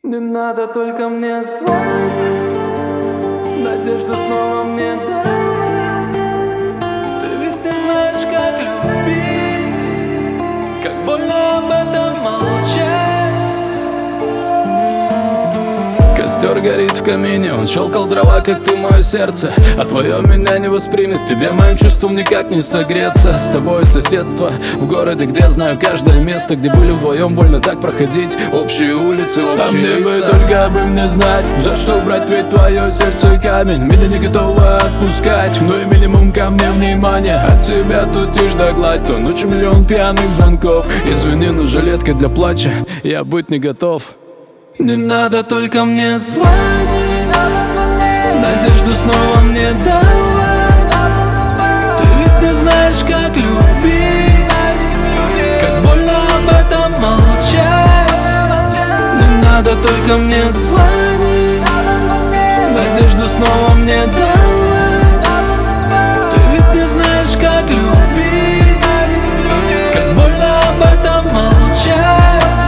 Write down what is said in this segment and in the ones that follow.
Не надо только мне звонить, надежду снова мне дать. Ты ведь не знаешь, как любить, как больно об этом молчать. Костер горит в камине, он щелкал дрова, как ты мое сердце. А твое меня не воспримет, в тебе моим чувством никак не согреться. С тобой соседство в городе, где знаю каждое место, где были вдвоем, больно так проходить. Общие улицы, общие А мне бы только бы мне знать, за что брать ведь твое сердце камень. Меня не готово отпускать, но и минимум ко мне внимания. От тебя тут тишь да гладь, то ночью миллион пьяных звонков. Извини, но жилетка для плача, я быть не готов. Не надо только мне звонить, надежду снова мне давать. Ты ведь не знаешь, как любить, как больно об этом молчать. Не надо только мне звонить, надежду снова мне давать. Ты ведь не знаешь, как любить, как больно об этом молчать.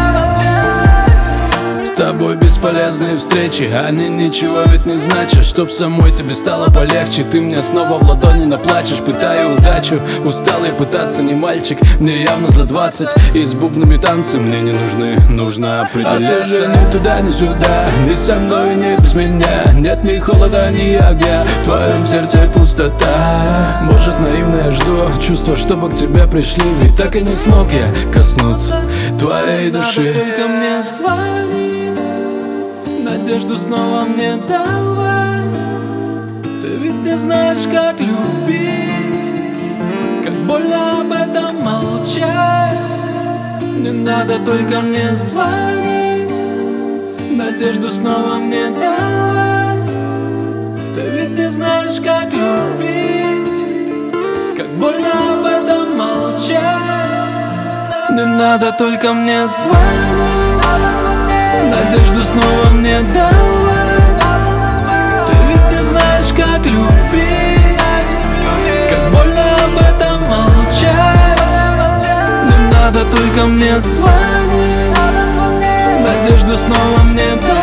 С тобой бесполезные встречи, они ничего ведь не значат. Чтоб самой тебе стало полегче, ты мне снова в ладони наплачешь. Пытаю удачу, устал я пытаться, не мальчик, мне явно за 20. И с бубнами танцы мне не нужны, нужно определяться. А ты же ни туда, ни сюда, ни со мной, ни без меня. Нет ни холода, ни огня, в твоем сердце пустота. Может, наивно я жду чувства, чтобы к тебе пришли, ведь так и не смог я коснуться твоей души. Надо только мне звонить, надежду снова мне давать. Ты ведь не знаешь, как любить, как больно об этом молчать. Не надо только мне звонить, надежду снова мне давать. Ты ведь не знаешь, как любить, как больно об этом молчать. Не надо только мне звонить, надежду снова мне давать. Ты ведь не знаешь, как любить, как больно об этом молчать. Не надо только мне звонить, надежду снова мне давать.